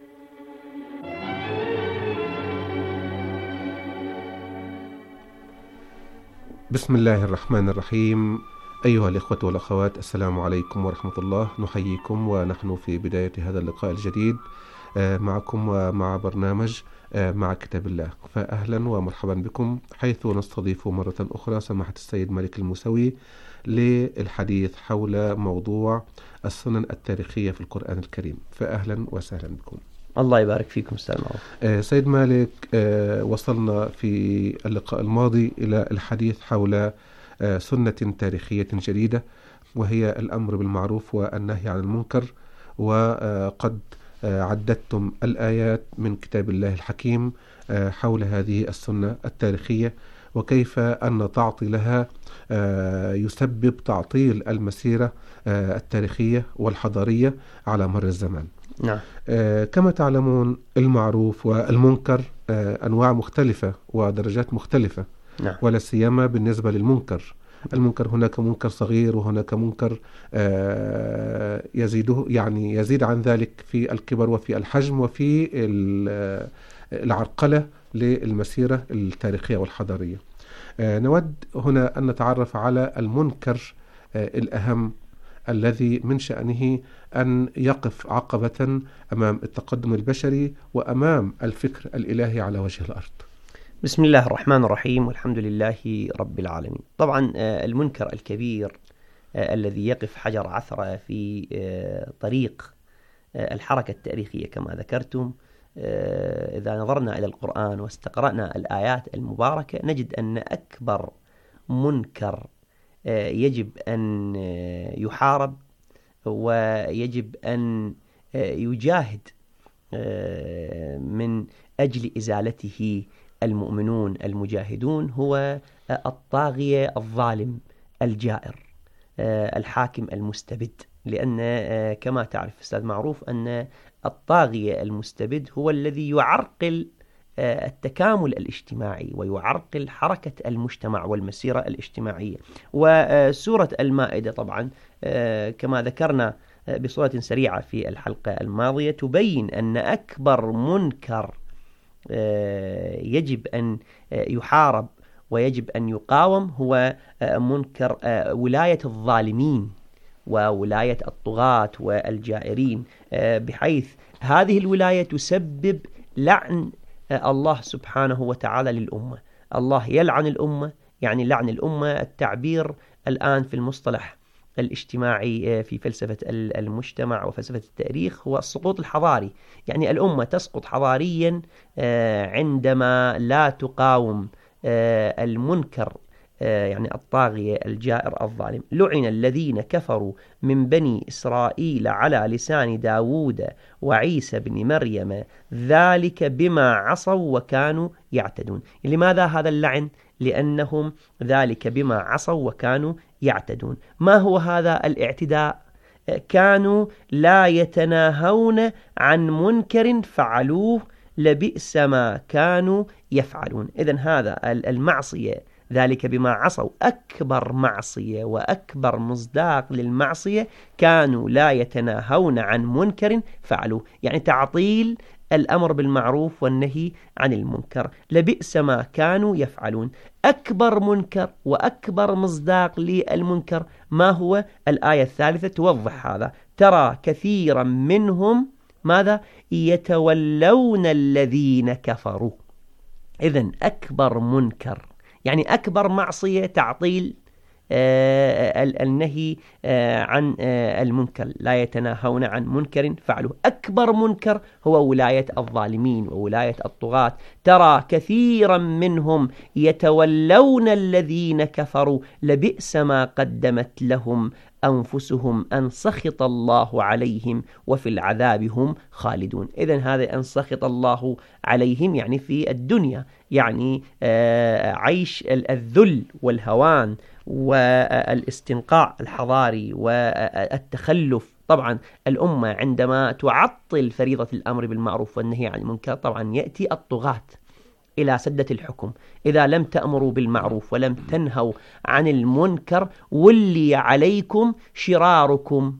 بسم الله الرحمن الرحيم. أيها الإخوة والأخوات، السلام عليكم ورحمة الله. نحييكم ونحن في بداية هذا اللقاء الجديد معكم ومع برنامج مع كتاب الله. فأهلا ومرحبا بكم، حيث نستضيف مرة أخرى سماحة السيد مالك الموسوي للحديث حول موضوع السنن التاريخية في القرآن الكريم. فأهلا وسهلا بكم. الله يبارك فيكم أستاذ معروف. سيد مالك، وصلنا في اللقاء الماضي إلى الحديث حول سنة تاريخية جديدة، وهي الأمر بالمعروف والنهي عن المنكر. وقد عددتم الآيات من كتاب الله الحكيم حول هذه السنة التاريخية، وكيف أن تعطيلها يسبب تعطيل المسيرة التاريخية والحضارية على مر الزمان. نعم. كما تعلمون المعروف والمنكر أنواع مختلفة ودرجات مختلفة. نعم. ولا سيما بالنسبة للمنكر. المنكر هناك منكر صغير وهناك منكر يزيده يعني يزيد عن ذلك في الكبر وفي الحجم وفي العرقلة للمسيرة التاريخية والحضارية. نود هنا أن نتعرف على المنكر الأهم الذي من شأنه أن يقف عقبة أمام التقدم البشري وأمام الفكر الإلهي على وجه الأرض. بسم الله الرحمن الرحيم، والحمد لله رب العالمين. طبعا المنكر الكبير الذي يقف حجر عثرة في طريق الحركة التاريخية كما ذكرتم، إذا نظرنا إلى القرآن واستقرأنا الآيات المباركة نجد أن أكبر منكر يجب أن يحارب ويجب أن يجاهد من أجل إزالته المؤمنون المجاهدون هو الطاغية الظالم الجائر الحاكم المستبد. لأن كما تعرف أستاذ معروف أن الطاغية المستبد هو الذي يعرقل التكامل الاجتماعي ويعرقل حركة المجتمع والمسيرة الاجتماعية. وسورة المائدة طبعا كما ذكرنا بصورة سريعة في الحلقة الماضية تبين أن أكبر منكر يجب أن يحارب ويجب أن يقاوم هو منكر ولاية الظالمين وولاية الطغاة والجائرين، بحيث هذه الولاية تسبب لعن الله سبحانه وتعالى للأمة. الله يلعن الأمة، يعني لعن الأمة التعبير الآن في المصطلح الاجتماعي في فلسفة المجتمع وفلسفة التاريخ هو السقوط الحضاري. يعني الأمة تسقط حضاريا عندما لا تقاوم المنكر، يعني الطاغية الجائر الظالم. لعن الذين كفروا من بني إسرائيل على لسان داود وعيسى بن مريم ذلك بما عصوا وكانوا يعتدون. لماذا هذا اللعن؟ لأنهم ذلك بما عصوا وكانوا يعتدون. ما هو هذا الاعتداء؟ كانوا لا يتناهون عن منكر فعلوه لبئس ما كانوا يفعلون. إذن هذا المعصية ذلك بما عصوا أكبر معصية وأكبر مصداق للمعصية، كانوا لا يتناهون عن منكر فعلوه، يعني تعطيل الأمر بالمعروف والنهي عن المنكر. لبئس ما كانوا يفعلون. أكبر منكر وأكبر مصداق للمنكر ما هو؟ الآية الثالثة توضح هذا. ترى كثيرا منهم ماذا؟ يتولون الذين كفروا. إذن أكبر منكر يعني أكبر معصية تعطيل آه النهي آه عن آه المنكر، لا يتناهون عن منكر فعلوه. أكبر منكر هو ولاية الظالمين وولاية الطغاة. ترى كثيرا منهم يتولون الذين كفروا لبئس ما قدمت لهم أنفسهم أن سخط الله عليهم وفي العذاب هم خالدون. إذن هذا أن سخط الله عليهم يعني في الدنيا، يعني آه عيش الذل والهوان والاستنقاع الحضاري والتخلف. طبعا الأمة عندما تعطل فريضة الأمر بالمعروف والنهي عن المنكر طبعا يأتي الطغاة إلى سدة الحكم. إذا لم تأمروا بالمعروف ولم تنهوا عن المنكر ولي عليكم شراركم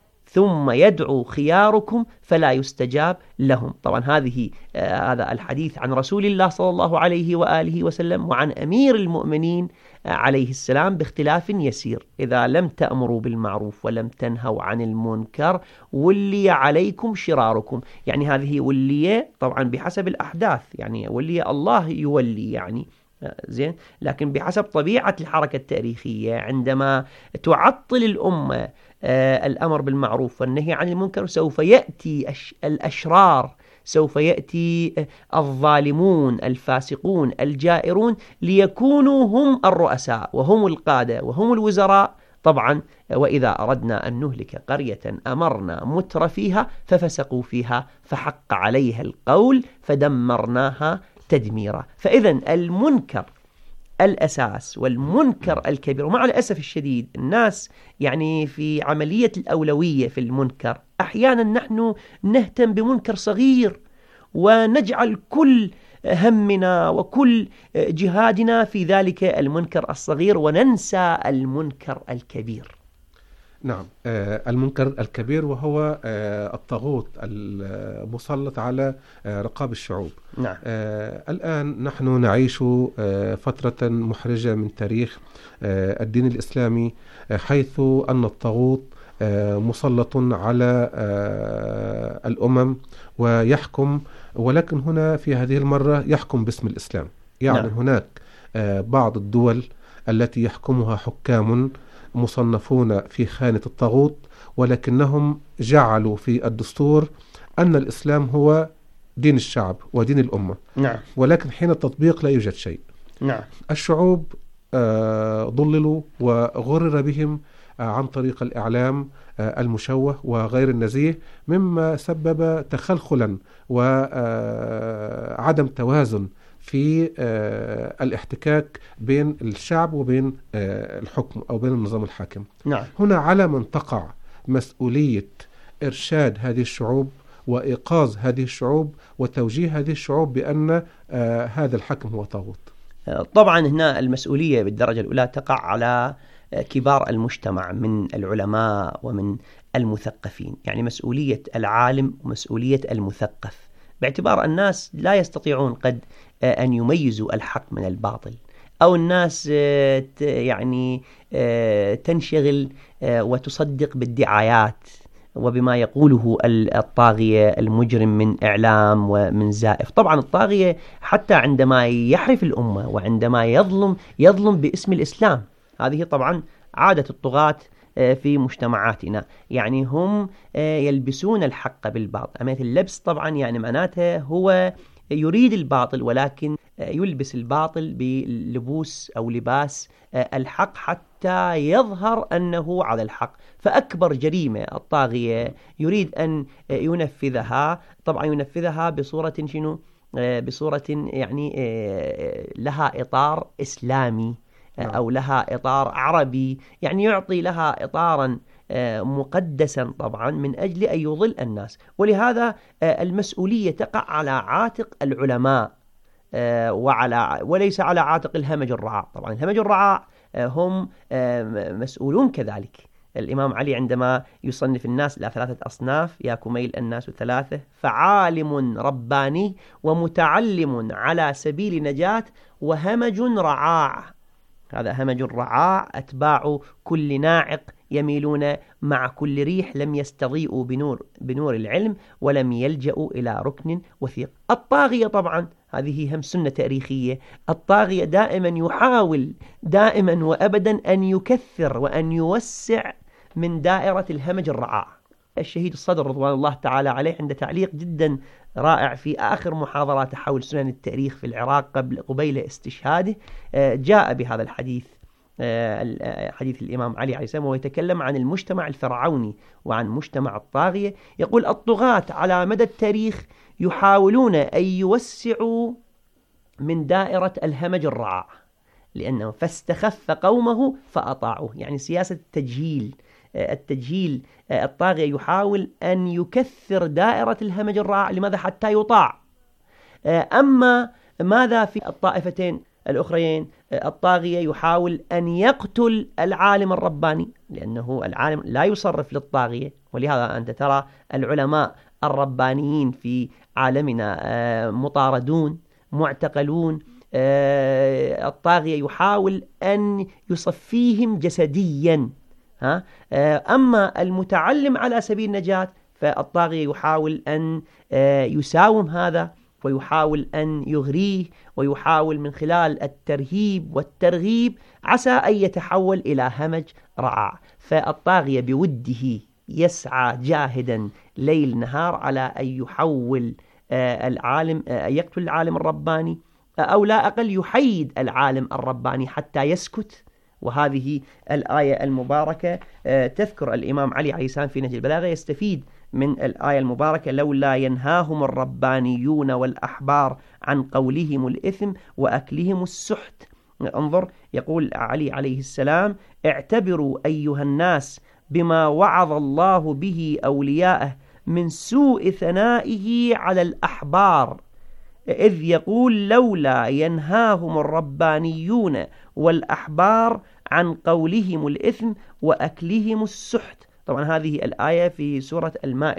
ثم يدعو خياركم فلا يستجاب لهم. طبعا هذه آه هذا الحديث عن رسول الله صلى الله عليه وآله وسلم وعن أمير المؤمنين آه عليه السلام باختلاف يسير. إذا لم تأمروا بالمعروف ولم تنهوا عن المنكر ولي عليكم شراركم، يعني هذه ولية طبعا بحسب الأحداث، يعني ولي الله يولي يعني زين، لكن بحسب طبيعة الحركة التاريخية عندما تعطل الأمة آه الأمر بالمعروف والنهي عن المنكر سوف يأتي الأشرار، سوف يأتي الظالمون الفاسقون الجائرون ليكونوا هم الرؤساء وهم القادة وهم الوزراء. طبعا وإذا أردنا أن نهلك قرية أمرنا متر فيها ففسقوا فيها فحق عليها القول فدمرناها تدميرا. فإذن المنكر الأساس والمنكر الكبير، ومع الأسف الشديد الناس يعني في عملية الأولوية في المنكر أحيانا نحن نهتم بمنكر صغير ونجعل كل همنا وكل جهادنا في ذلك المنكر الصغير وننسى المنكر الكبير. نعم، المنكر الكبير وهو الطاغوت المسلط على رقاب الشعوب. نعم. الآن نحن نعيش فترة محرجة من تاريخ الدين الإسلامي، حيث أن الطاغوت مسلط على الأمم ويحكم، ولكن هنا في هذه المرة يحكم باسم الإسلام. يعني نعم. هناك بعض الدول التي يحكمها حكام مصنفون في خانة الطاغوت، ولكنهم جعلوا في الدستور أن الإسلام هو دين الشعب ودين الأمة. نعم. ولكن حين التطبيق لا يوجد شيء. نعم. الشعوب آه ضللوا وغرر بهم آه عن طريق الإعلام آه المشوه وغير النزيه، مما سبب تخلخلا وعدم توازن في آه الاحتكاك بين الشعب وبين آه الحكم أو بين النظام الحاكم. نعم. هنا على من تقع مسؤولية إرشاد هذه الشعوب وإيقاظ هذه الشعوب وتوجيه هذه الشعوب بأن آه هذا الحكم هو طاغوت. طبعا هنا المسؤولية بالدرجة الأولى تقع على كبار المجتمع من العلماء ومن المثقفين، يعني مسؤولية العالم ومسؤولية المثقف، باعتبار الناس لا يستطيعون قد أن يميزوا الحق من الباطل، أو الناس يعني تنشغل وتصدق بالدعايات وبما يقوله الطاغية المجرم من إعلام ومن زائف. طبعا الطاغية حتى عندما يحرف الأمة وعندما يظلم يظلم باسم الإسلام، هذه طبعا عادة الطغاة في مجتمعاتنا، يعني هم يلبسون الحق بالباطل. أما اللبس طبعا يعني معناته هو يريد الباطل ولكن يلبس الباطل بلبوس أو لباس الحق حتى يظهر أنه على الحق. فأكبر جريمة الطاغية يريد أن ينفذها، طبعا ينفذها بصورة شنو؟ بصورة يعني لها إطار إسلامي أو لها إطار عربي، يعني يعطي لها إطارا مقدسا طبعا من أجل أن يضل الناس. ولهذا المسؤولية تقع على عاتق العلماء وعلى وليس على عاتق الهمج الرعاع. طبعا الهمج الرعاع هم مسؤولون كذلك. الإمام علي عندما يصنف الناس إلى ثلاثة أصناف: يا كميل الناس ثلاثة، فعالم رباني ومتعلم على سبيل نجاة وهمج رعاع. هذا همج الرعاع أتباع كل ناعق يميلون مع كل ريح، لم يستضيئوا بنور, بنور العلم ولم يلجأوا إلى ركن وثيق. الطاغية طبعا هذه هم سنة تاريخية، الطاغية دائما يحاول دائما وأبدا أن يكثر وأن يوسع من دائرة الهمج الرعاع. الشهيد الصدر رضوان الله تعالى عليه عند تعليق جدا رائع في آخر محاضرات حول سنن التاريخ في العراق قبل قبيل استشهاده، جاء بهذا الحديث، حديث الإمام علي عليه السلام، ويتكلم عن المجتمع الفرعوني وعن مجتمع الطاغية. يقول: الطغاة على مدى التاريخ يحاولون أن يوسعوا من دائرة الهمج الرعاع، لأنه فاستخف قومه فأطاعوه، يعني سياسة التجهيل. التجهيل الطاغية يحاول أن يكثر دائرة الهمج الرعاع، لماذا؟ حتى يطاع. أما ماذا في الطائفتين الأخرين؟ الطاغية يحاول أن يقتل العالم الرباني، لأنه العالم لا يصرف للطاغية. ولهذا أنت ترى العلماء الربانيين في عالمنا مطاردون معتقلون. الطاغية يحاول أن يصفيهم جسديا. ها؟ أما المتعلم على سبيل النجاة فالطاغية يحاول أن يساوم هذا ويحاول أن يغريه، ويحاول من خلال الترهيب والترغيب عسى أن يتحول إلى همج رعاع. فالطاغية بوده يسعى جاهدا ليل نهار على أن يحول العالم، يقتل العالم الرباني، أو لا أقل يحيد العالم الرباني حتى يسكت. وهذه الآية المباركة تذكر الإمام علي عليه السلام في نهج البلاغة، يستفيد من الآية المباركة: لولا ينهاهم الربانيون والأحبار عن قولهم الإثم وأكلهم السحت. انظر، يقول علي عليه السلام: اعتبروا أيها الناس بما وعظ الله به أولياءه من سوء ثنائه على الأحبار، إذ يقول: لولا ينهاهم الربانيون والأحبار عن قولهم الإثم وأكلهم السحت. طبعا هذه الآية في سورة المائدة.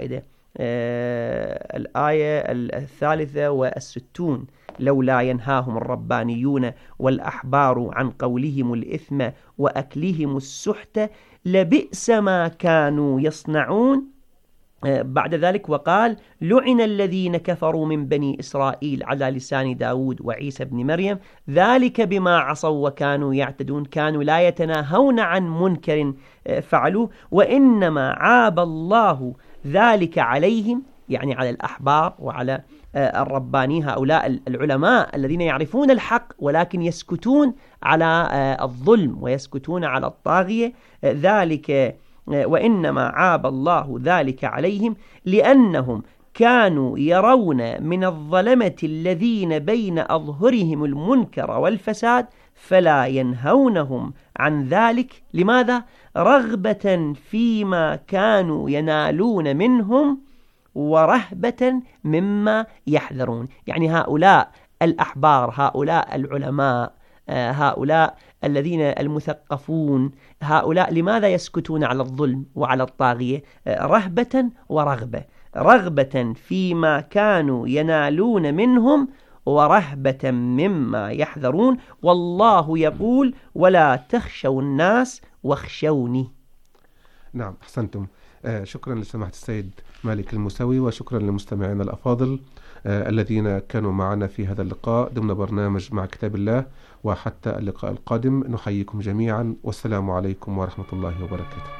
الآية الثالثة والستون: لولا ينهاهم الربانيون والأحبار عن قولهم الإثم وأكلهم السحت لبئس ما كانوا يصنعون. بعد ذلك وقال: لعن الذين كفروا من بني إسرائيل على لسان داود وعيسى بن مريم ذلك بما عصوا وكانوا يعتدون، كانوا لا يتناهون عن منكر فعلوه، وإنما عاب الله ذلك عليهم، يعني على الأحبار وعلى الرباني، هؤلاء العلماء الذين يعرفون الحق ولكن يسكتون على الظلم ويسكتون على الطاغية، ذلك وإنما عاب الله ذلك عليهم لأنهم كانوا يرون من الظلمة الذين بين أظهرهم المنكر والفساد فلا ينهونهم عن ذلك. لماذا؟ رغبة فيما كانوا ينالون منهم ورهبة مما يحذرون. يعني هؤلاء الأحبار، هؤلاء العلماء، هؤلاء الذين المثقفون، هؤلاء لماذا يسكتون على الظلم وعلى الطاغية؟ رهبة ورغبة، رغبة فيما كانوا ينالون منهم ورهبة مما يحذرون. والله يقول: ولا تخشوا الناس واخشوني. نعم، أحسنتم. آه شكرا لسماحة السيد مالك الموسوي، وشكرا لمستمعينا الأفاضل آه الذين كانوا معنا في هذا اللقاء ضمن برنامج مع كتاب الله. وحتى اللقاء القادم نحييكم جميعا، والسلام عليكم ورحمة الله وبركاته.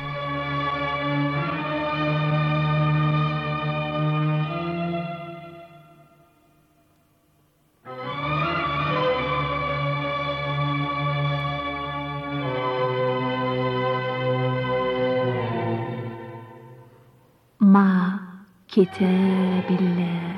مع كتاب الله.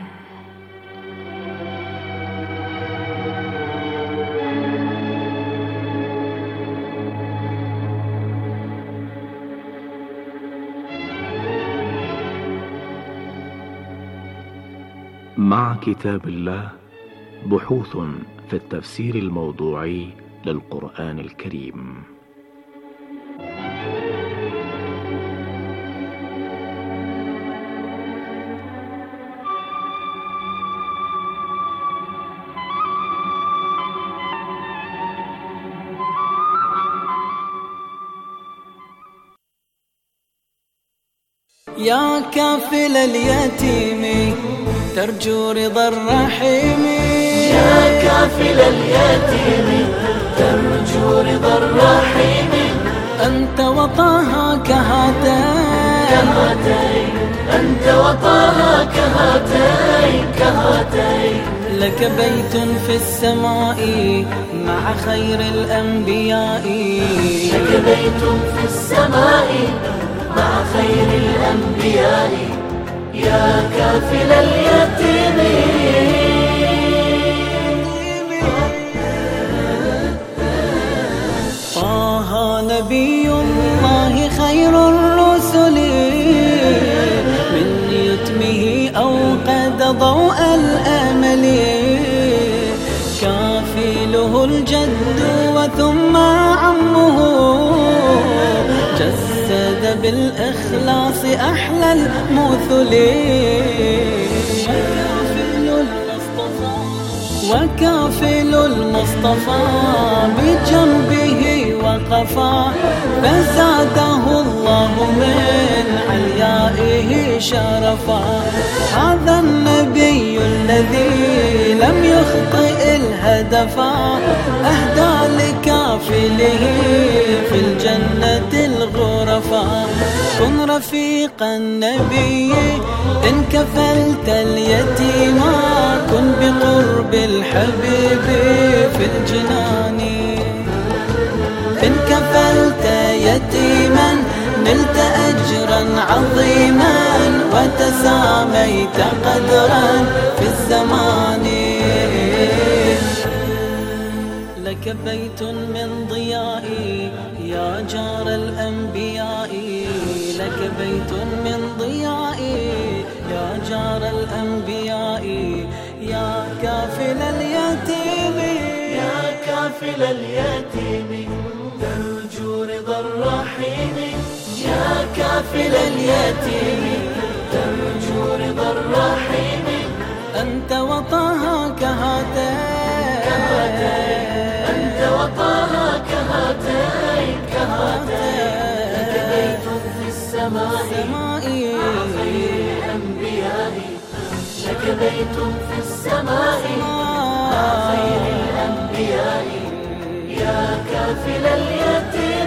مع كتاب الله، بحوث في التفسير الموضوعي للقرآن الكريم. يا كافل اليتيم ترجو رضا الرحيم، يا كافل اليتيم ترجو رضا الرحيم، أنت وطاها كهاتين، أنت وطاها كهاتين كهاتين، لك بيت في السماء مع خير الأنبياء، لك بيت في السماء مع خير الأنبياء، يا كافل اليتيم. طه نبي الله خير الرسل، من يتمه أوقد ضوء الأمل، كافله الجد وثم عمه، جسد بالإخلاص أحلى المثل، وكافل المصطفى بجنبه وقفا، فزاده الله من عليائه شرفا. هذا النبي الذي لم يخطئ الهدفا، أهدى لكافله في الجنة الغرفا. كن رفيق النبي إن كفلت اليتيما، كن بقرب الحبيب في الجنان. إن كفلت يتيما نلت أجرا عظيما، وتساميت قدرا في الزمان. لك بيت من ضيائي يا جار الأنبياء، لك بيت من ضيائي يا جار الأنبياء، يا كافل اليتيم، يا كافل اليتيم ترجو رضا الرحيم، يا كافل اليتيم ترجو أنت وطه كهاتين أنت وطه كهاتين كهاتين لك بيت في السماء مع خير الأنبياء لك بيت في السماء مع خير الأنبياء يا كافل اليتيم.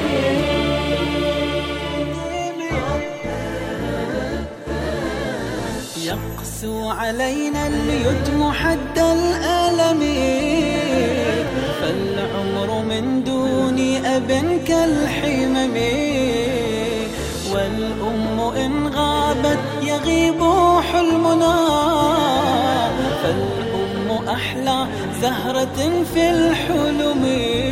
يقسو علينا اليتم حد الألم فالعمر من دون أب كالحمم والأم إن غابت يغيب حلمنا فالأم أحلى زهرة في الحلم.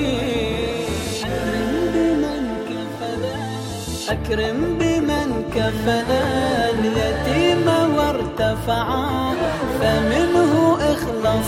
أكرم بمن كفلا اليتيم وارتفعا فمنه إخلص